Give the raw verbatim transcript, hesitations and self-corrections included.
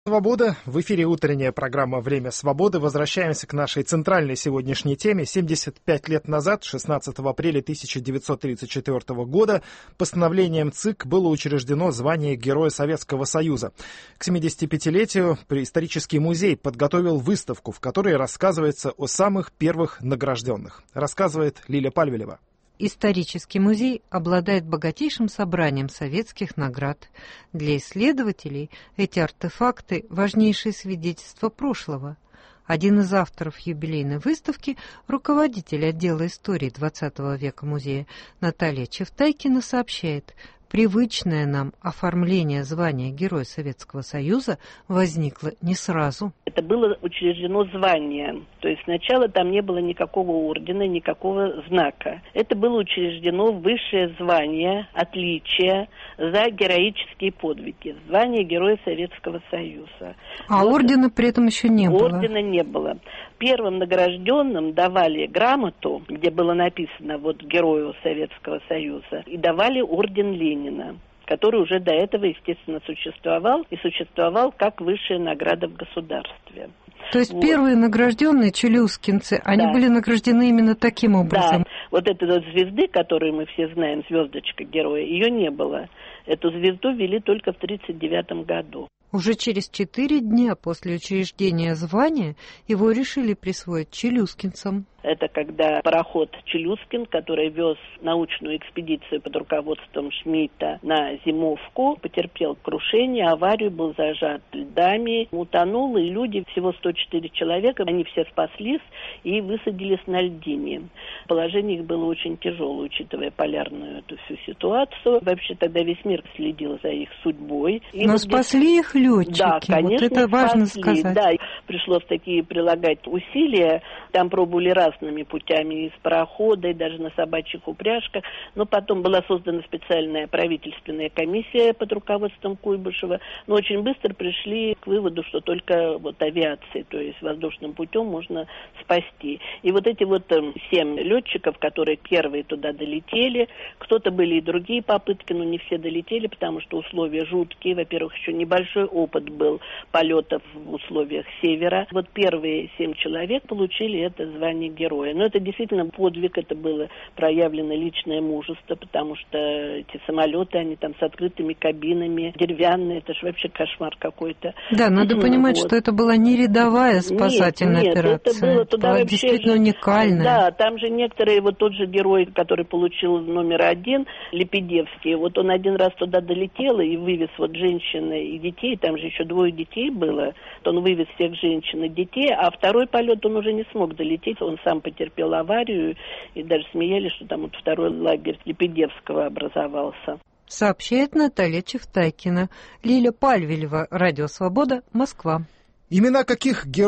Свобода. В эфире утренняя программа «Время свободы». Возвращаемся к нашей центральной сегодняшней теме. семьдесят пять лет назад, шестнадцатого апреля тысяча девятьсот тридцать четвёртого года, постановлением ЦИК было учреждено звание Героя Советского Союза. К семидесятипятилетию Исторический музей подготовил выставку, в которой рассказывается о самых первых награжденных. Рассказывает Лиля Пальвелева. Исторический музей обладает богатейшим собранием советских наград. Для исследователей эти артефакты – важнейшие свидетельства прошлого. Один из авторов юбилейной выставки, руководитель отдела истории двадцатого века музея Наталья Чевтайкина, сообщает, привычное нам оформление звания Героя Советского Союза возникло не сразу. Это было учреждено звание, то есть сначала там не было никакого ордена, никакого знака. Это было учреждено высшее звание, отличие за героические подвиги, звание Героя Советского Союза. А вот ордена при этом еще не ордена было? Ордена не было. Первым награжденным давали грамоту, где было написано вот Герою Советского Союза, и давали орден Ленина, который уже до этого, естественно, существовал, и существовал как высшая награда в государстве. То есть вот. Первые награжденные челюскинцы, они да. были награждены именно таким образом? Да, вот этой вот звезды, которую мы все знаем, звездочка героя, ее не было. Эту звезду ввели только в тридцать девятом году. Уже через четыре дня после учреждения звания его решили присвоить челюскинцам. Это когда пароход «Челюскин», который вез научную экспедицию под руководством Шмидта на зимовку, потерпел крушение, аварию, был зажат льдами, утонул, и люди, всего сто четыре человека, они все спаслись и высадились на льдине. Положение их было очень тяжелое, учитывая полярную эту всю ситуацию. Вообще тогда весь мир следил за их судьбой. И Но вот спасли здесь... их летчики, да, конечно, вот это важно спасли. сказать. Да, пришлось такие прилагать усилия, там пробовали раз разными путями, из парохода, и даже на собачьих упряжках. Но потом была создана специальная правительственная комиссия под руководством Куйбышева. Но очень быстро пришли к выводу, что только вот авиацией, то есть воздушным путем можно спасти. И вот эти вот э, семь летчиков, которые первые туда долетели, кто-то были и другие попытки, но не все долетели, потому что условия жуткие. Во-первых, еще небольшой опыт был полетов в условиях севера. Вот первые семь человек получили это звание героя. Но это действительно подвиг, это было проявлено личное мужество, потому что эти самолеты, они там с открытыми кабинами, деревянные, это же вообще кошмар какой-то. Да, надо понимать, вот. что это была не рядовая спасательная нет, нет, операция. Это было туда это вообще действительно же, уникальная. Да, там же некоторые, вот тот же герой, который получил номер один, Лепедевский, вот он один раз туда долетел и вывез вот женщин и детей, там же еще двое детей было, он вывез всех женщин и детей, а второй полет он уже не смог долететь, он сам потерпел аварию, и даже смеялись, что там вот второй лагерь Лепедевского образовался. Сообщает Наталья Чевтайкина. Лиля Пальвелева, Радио Свобода, Москва. Имена каких героев